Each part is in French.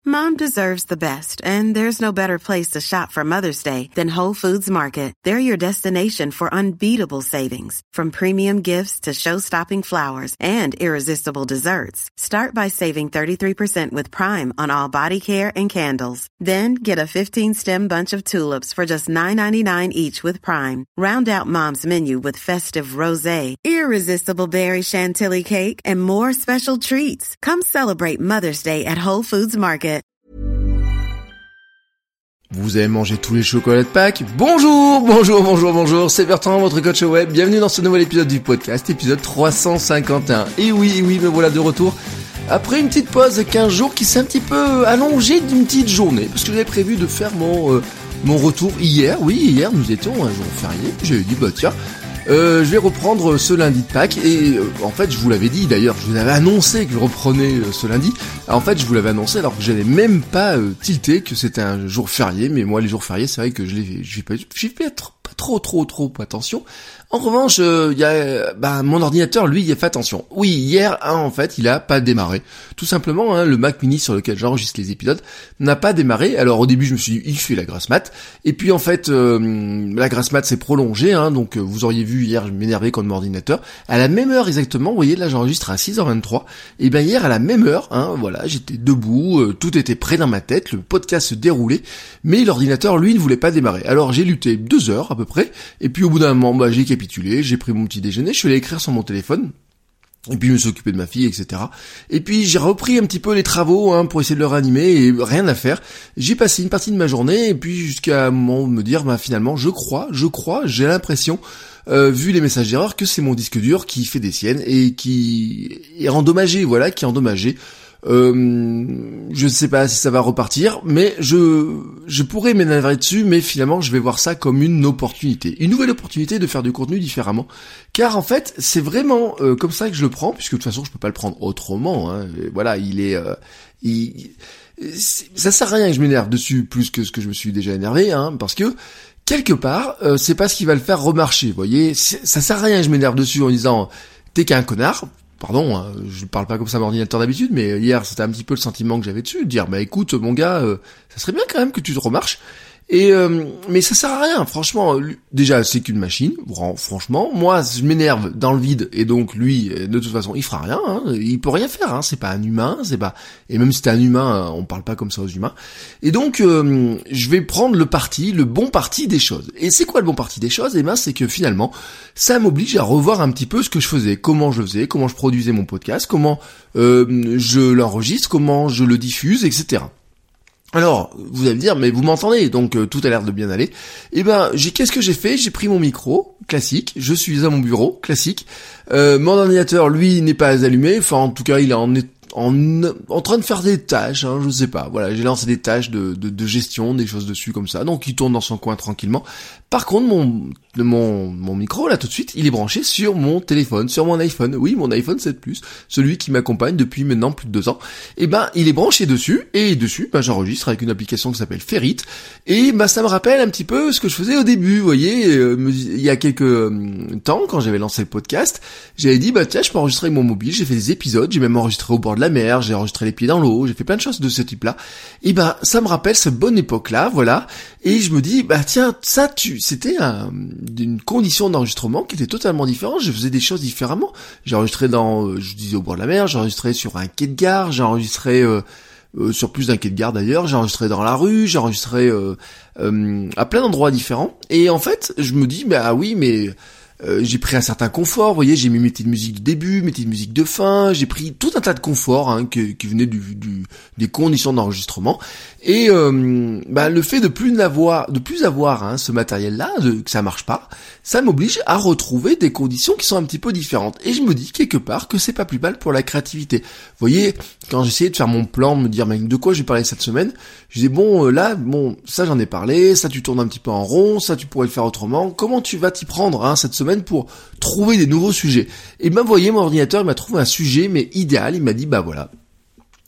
Mom deserves the best, and there's no better place to shop for Mother's Day than Whole Foods Market. They're your destination for unbeatable savings, from premium gifts to show-stopping flowers and irresistible desserts. Start by saving 33% with Prime on all body care and candles. Then get a 15-stem bunch of tulips for just $9.99 each with Prime. Round out Mom's menu with festive rosé, irresistible berry chantilly cake, and more special treats. Come celebrate Mother's Day at Whole Foods Market. Vous avez mangé tous les chocolats de Pâques? Bonjour, c'est Bertrand, votre coach web. Bienvenue dans ce nouvel épisode du podcast, épisode 351. Et oui, me voilà de retour. Après une petite pause de 15 jours qui s'est un petit peu allongée d'une petite journée, parce que j'avais prévu de faire mon retour hier. Oui, hier nous étions un jour férié. J'ai dit tiens, je vais reprendre ce lundi de Pâques et en fait je vous l'avais dit d'ailleurs, je vous avais annoncé que je reprenais ce lundi. En fait je vous l'avais annoncé alors que j'avais même pas tilté que c'était un jour férié, mais moi les jours fériés c'est vrai que j'y fais pas trop attention. En revanche, il y a mon ordinateur, lui, il a fait attention. Oui, hier, en fait, il a pas démarré. Tout simplement, le Mac Mini sur lequel j'enregistre les épisodes n'a pas démarré. Alors au début, je me suis dit, il fait la grasse mat. Et puis en fait, la grasse mat s'est prolongée. Donc vous auriez vu hier, je m'énervais contre mon ordinateur. À la même heure exactement, vous voyez, là j'enregistre à 6h23. Et bien hier, à la même heure, voilà, j'étais debout, tout était prêt dans ma tête, le podcast se déroulait, mais l'ordinateur, lui, ne voulait pas démarrer. Alors j'ai lutté 2 heures à peu près. Et puis au bout d'un moment, j'ai capitulé, j'ai pris mon petit déjeuner, je suis allé écrire sur mon téléphone, et puis je me suis occupé de ma fille, etc. Et puis j'ai repris un petit peu les travaux pour essayer de le réanimer, et rien à faire. J'ai passé une partie de ma journée, et puis jusqu'à un moment de me dire, finalement, je crois, j'ai l'impression, vu les messages d'erreur, que c'est mon disque dur qui fait des siennes, et qui est endommagé, qui est endommagé. Je ne sais pas si ça va repartir, mais je pourrais m'énerver dessus, mais finalement je vais voir ça comme une opportunité, une nouvelle opportunité de faire du contenu différemment, car en fait c'est vraiment comme ça que je le prends, puisque de toute façon je peux pas le prendre autrement. Voilà, ça sert à rien que je m'énerve dessus plus que ce que je me suis déjà énervé, parce que quelque part c'est pas ce qui va le faire remarcher. Vous voyez, ça sert à rien que je m'énerve dessus en disant t'es qu'un connard. Pardon, je parle pas comme ça à mon ordinateur d'habitude, mais hier c'était un petit peu le sentiment que j'avais dessus, de dire écoute mon gars, ça serait bien quand même que tu te remarches. Et mais ça sert à rien, franchement. Déjà c'est qu'une machine, franchement. Moi je m'énerve dans le vide et donc lui de toute façon il fera rien, il peut rien faire. C'est pas un humain, et même si c'est un humain, on parle pas comme ça aux humains. Et donc je vais prendre le bon parti des choses. Et c'est quoi le bon parti des choses? C'est que finalement ça m'oblige à revoir un petit peu ce que je faisais, comment je produisais mon podcast, comment je l'enregistre, comment je le diffuse, etc. Alors, vous allez me dire, mais vous m'entendez, donc tout a l'air de bien aller. Qu'est-ce que j'ai fait? J'ai pris mon micro, classique, je suis à mon bureau, classique. Mon ordinateur, lui, n'est pas allumé, en tout cas, il est en train de faire des tâches, je sais pas. Voilà, j'ai lancé des tâches de gestion, des choses dessus comme ça, donc il tourne dans son coin tranquillement. Par contre, mon micro, là, tout de suite, il est branché sur mon téléphone, sur mon iPhone. Oui, mon iPhone 7 Plus, celui qui m'accompagne depuis maintenant plus de 2 ans. Il est branché dessus, et dessus, j'enregistre avec une application qui s'appelle Ferrit. Et ça me rappelle un petit peu ce que je faisais au début, vous voyez, il y a quelques temps, quand j'avais lancé le podcast, j'avais dit, tiens, je peux enregistrer avec mon mobile, j'ai fait des épisodes, j'ai même enregistré au bord de la mer, j'ai enregistré les pieds dans l'eau, j'ai fait plein de choses de ce type-là. Et ça me rappelle cette bonne époque-là, voilà. Et je me dis, tiens, c'était une condition d'enregistrement qui était totalement différente. Je faisais des choses différemment. J'ai enregistré je disais au bord de la mer, j'ai enregistré sur un quai de gare, j'ai enregistré sur plus d'un quai de gare d'ailleurs, j'ai enregistré dans la rue, j'ai enregistré à plein d'endroits différents. Et en fait, je me dis, oui, mais j'ai pris un certain confort, vous voyez, j'ai mis mes petites musiques de début, mes petites musiques de fin, j'ai pris tout un tas de confort qui venait des conditions d'enregistrement. Et le fait de plus avoir ce matériel-là, que ça marche pas, ça m'oblige à retrouver des conditions qui sont un petit peu différentes. Et je me dis quelque part que c'est pas plus mal pour la créativité. Vous voyez, quand j'essayais de faire mon plan, de me dire de quoi j'ai parlé cette semaine, je disais ça j'en ai parlé, ça tu tournes un petit peu en rond, ça tu pourrais le faire autrement. Comment tu vas t'y prendre cette semaine pour trouver des nouveaux sujets? Et vous voyez, mon ordinateur il m'a trouvé un sujet mais idéal. Il m'a dit voilà,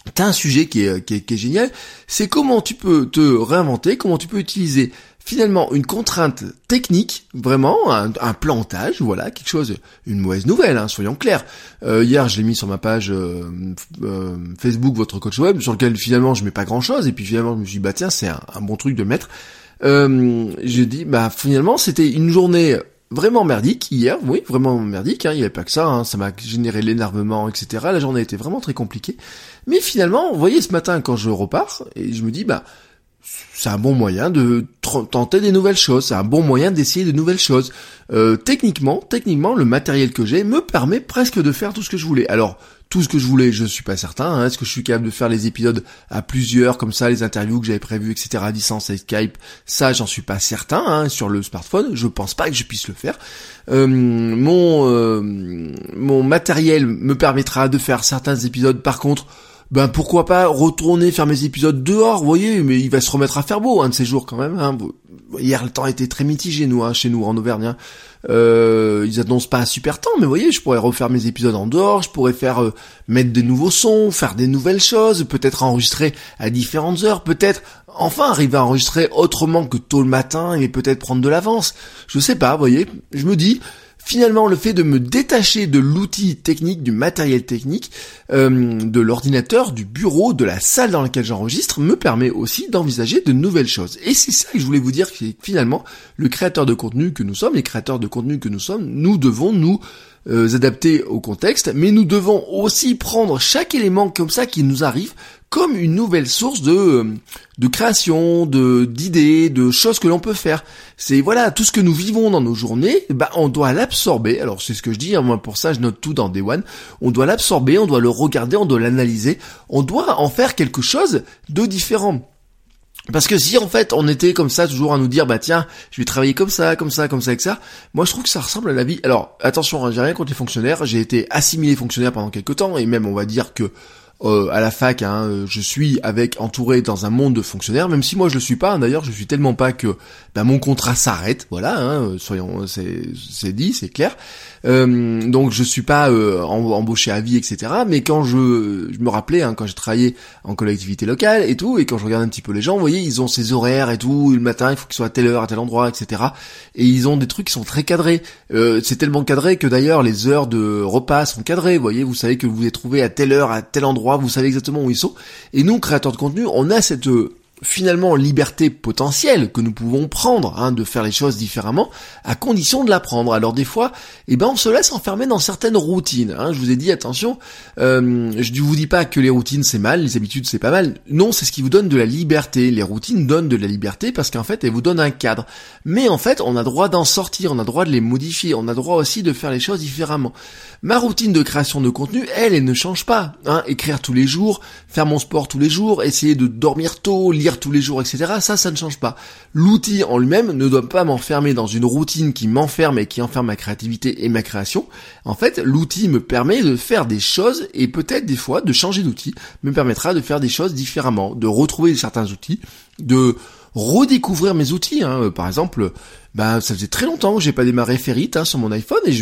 t'as un sujet qui est génial, c'est comment tu peux te réinventer, comment tu peux utiliser finalement une contrainte technique, vraiment un plantage, voilà, quelque chose, une mauvaise nouvelle, hein, soyons clairs. Hier, je l'ai mis sur ma page Facebook, votre coach web, sur lequel finalement je mets pas grand chose, et puis finalement je me suis dit, tiens, c'est un bon truc de mettre. J'ai dit, finalement c'était une journée vraiment merdique hier, oui, vraiment merdique, hein, il n'y avait pas que ça, hein, ça m'a généré l'énervement, etc. La journée était vraiment très compliquée. Mais finalement, vous voyez, ce matin, quand je repars, et je me dis, c'est un bon moyen de tenter des nouvelles choses, c'est un bon moyen d'essayer de nouvelles choses. Techniquement, le matériel que j'ai me permet presque de faire tout ce que je voulais. Alors, tout ce que je voulais, je suis pas certain. Hein. Est-ce que je suis capable de faire les épisodes à plusieurs, comme ça, les interviews que j'avais prévues, etc., à distance avec Skype? Ça, j'en suis pas certain. Hein, sur le smartphone, je pense pas que je puisse le faire. Mon matériel me permettra de faire certains épisodes. Par contre, pourquoi pas retourner faire mes épisodes dehors, vous voyez, mais il va se remettre à faire beau, un de ces jours quand même. Hein. Hier, le temps était très mitigé, chez nous, en Auvergne. Hein. Ils annoncent pas un super temps, mais vous voyez, je pourrais refaire mes épisodes en dehors, je pourrais mettre des nouveaux sons, faire des nouvelles choses, peut-être enregistrer à différentes heures, peut-être enfin arriver à enregistrer autrement que tôt le matin et peut-être prendre de l'avance. Je sais pas, vous voyez, je me dis, finalement, le fait de me détacher de l'outil technique, du matériel technique, de l'ordinateur, du bureau, de la salle dans laquelle j'enregistre, me permet aussi d'envisager de nouvelles choses. Et c'est ça que je voulais vous dire, que finalement, le créateur de contenu que nous sommes, les créateurs de contenu que nous sommes, nous devons nous adapter au contexte, mais nous devons aussi prendre chaque élément comme ça qui nous arrive comme une nouvelle source de création, d'idées, de choses que l'on peut faire. C'est voilà, tout ce que nous vivons dans nos journées, on doit l'absorber. Alors c'est ce que je dis, hein, moi pour ça je note tout dans Day One. On doit l'absorber, on doit le regarder, on doit l'analyser, on doit en faire quelque chose de différent. Parce que si en fait on était comme ça toujours à nous dire tiens, je vais travailler comme ça avec ça, moi je trouve que ça ressemble à la vie. Alors attention, hein, j'ai rien contre les fonctionnaires, j'ai été assimilé fonctionnaire pendant quelques temps et même on va dire que à la fac, hein, je suis entouré dans un monde de fonctionnaires, même si moi je le suis pas. Hein, d'ailleurs, je suis tellement pas que mon contrat s'arrête. Voilà, hein, c'est dit, c'est clair. Donc je suis pas embauché à vie, etc. Mais quand je me rappelais, hein, quand j'ai travaillé en collectivité locale et tout, et quand je regardais un petit peu les gens, vous voyez, ils ont ces horaires et tout. Le matin, il faut qu'ils soient à telle heure, à tel endroit, etc. Et ils ont des trucs qui sont très cadrés. C'est tellement cadré que d'ailleurs les heures de repas sont cadrées. Vous voyez, vous savez que vous vous êtes trouvé à telle heure, à tel endroit. Vous savez exactement où ils sont. Et nous, créateurs de contenu, on a cette finalement liberté potentielle que nous pouvons prendre, hein, de faire les choses différemment, à condition de l'apprendre. Alors des fois, on se laisse enfermer dans certaines routines. Hein. Je vous ai dit, attention, je ne vous dis pas que les routines c'est mal, les habitudes c'est pas mal. Non, c'est ce qui vous donne de la liberté. Les routines donnent de la liberté parce qu'en fait, elles vous donnent un cadre. Mais en fait, on a droit d'en sortir, on a droit de les modifier, on a droit aussi de faire les choses différemment. Ma routine de création de contenu, elle ne change pas. Hein. Écrire tous les jours, faire mon sport tous les jours, essayer de dormir tôt, lire tous les jours, etc. Ça ne change pas. L'outil en lui-même ne doit pas m'enfermer dans une routine qui m'enferme et qui enferme ma créativité et ma création. En fait, l'outil me permet de faire des choses et peut-être des fois de changer d'outil me permettra de faire des choses différemment, de retrouver certains outils, de redécouvrir mes outils. Hein. Par exemple, ça faisait très longtemps que j'ai pas démarré Ferrite, hein, sur mon iPhone et j'ai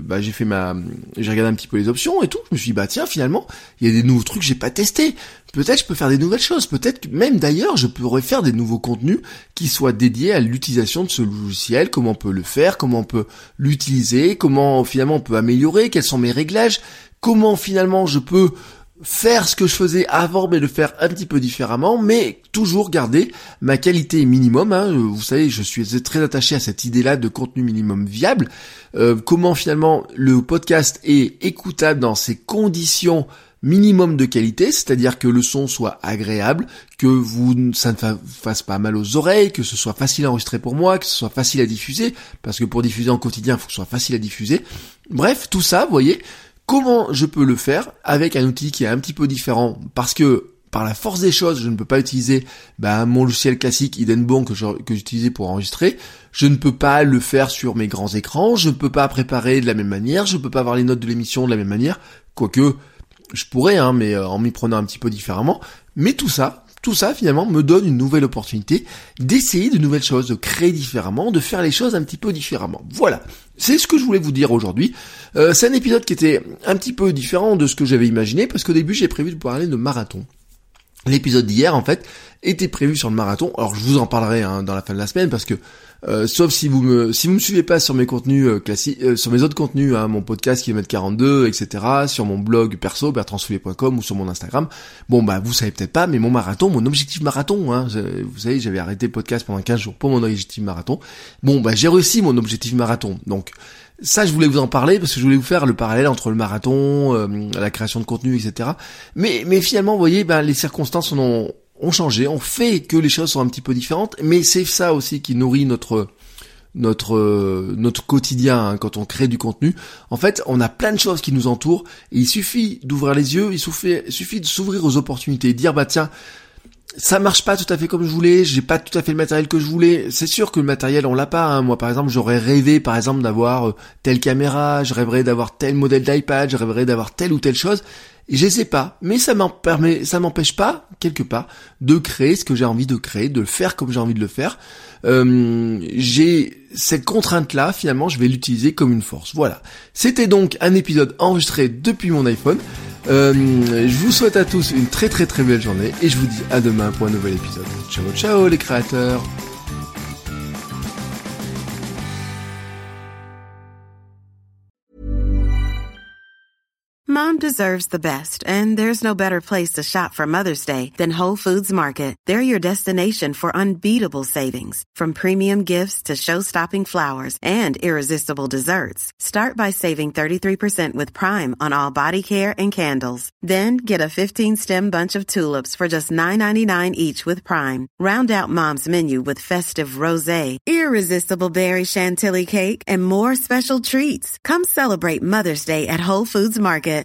regardé un petit peu les options et tout. Je me suis dit tiens, finalement il y a des nouveaux trucs que j'ai pas testés. Peut-être je peux faire des nouvelles choses. Peut-être que même d'ailleurs je pourrais faire des nouveaux contenus qui soient dédiés à l'utilisation de ce logiciel. Comment on peut le faire, comment on peut l'utiliser, comment finalement on peut améliorer, quels sont mes réglages, comment finalement je peux faire ce que je faisais avant, mais le faire un petit peu différemment, mais toujours garder ma qualité minimum. Hein. Vous savez, je suis très attaché à cette idée-là de contenu minimum viable. Comment finalement le podcast est écoutable dans ses conditions minimum de qualité, c'est-à-dire que le son soit agréable, que ça ne fasse pas mal aux oreilles, que ce soit facile à enregistrer pour moi, que ce soit facile à diffuser, parce que pour diffuser en quotidien, il faut que ce soit facile à diffuser. Bref, tout ça, vous voyez, comment je peux le faire avec un outil qui est un petit peu différent, parce que par la force des choses, je ne peux pas utiliser mon logiciel classique Hindenburg que j'utilisais pour enregistrer. Je ne peux pas le faire sur mes grands écrans, je ne peux pas préparer de la même manière, je ne peux pas avoir les notes de l'émission de la même manière, quoique je pourrais, hein, mais en m'y prenant un petit peu différemment. Mais tout ça, tout ça finalement me donne une nouvelle opportunité d'essayer de nouvelles choses, de créer différemment, de faire les choses un petit peu différemment. Voilà, c'est ce que je voulais vous dire aujourd'hui. C'est un épisode qui était un petit peu différent de ce que j'avais imaginé, parce qu'au début j'ai prévu de parler de marathon. L'épisode d'hier, en fait, était prévu sur le marathon. Alors, je vous en parlerai dans la fin de la semaine, parce que sauf si vous me suivez pas sur mes contenus classiques, sur mes autres contenus, mon podcast Kilomètre 42, etc., sur mon blog perso bertrandsoulier.com ou sur mon Instagram. Bon, vous savez peut-être pas, mais mon objectif marathon, vous savez, j'avais arrêté le podcast pendant 15 jours pour mon objectif marathon. Bon, j'ai réussi mon objectif marathon. Donc ça, je voulais vous en parler parce que je voulais vous faire le parallèle entre le marathon, la création de contenu, etc. Mais finalement, vous voyez, les circonstances ont changé, on fait que les choses sont un petit peu différentes, mais c'est ça aussi qui nourrit notre quotidien quand on crée du contenu. En fait, on a plein de choses qui nous entourent, et il suffit d'ouvrir les yeux, il suffit de s'ouvrir aux opportunités et de dire tiens, ça marche pas tout à fait comme je voulais, j'ai pas tout à fait le matériel que je voulais. C'est sûr que le matériel on l'a pas, Moi par exemple, j'aurais rêvé d'avoir telle caméra, je rêverais d'avoir tel modèle d'iPad, je rêverais d'avoir telle ou telle chose. Et je sais pas, mais ça m'empêche pas, quelque part, de créer ce que j'ai envie de créer, de le faire comme j'ai envie de le faire. J'ai cette contrainte-là, finalement, je vais l'utiliser comme une force. Voilà. C'était donc un épisode enregistré depuis mon iPhone. Je vous souhaite à tous une très très très belle journée, et je vous dis à demain pour un nouvel épisode. Ciao ciao les créateurs. Mom deserves the best, and there's no better place to shop for Mother's Day than Whole Foods Market. They're your destination for unbeatable savings, from premium gifts to show-stopping flowers and irresistible desserts. Start by saving 33% with Prime on all body care and candles. Then get a 15-stem bunch of tulips for just $9.99 each with Prime. Round out Mom's menu with festive rosé, irresistible berry chantilly cake, and more special treats. Come celebrate Mother's Day at Whole Foods Market.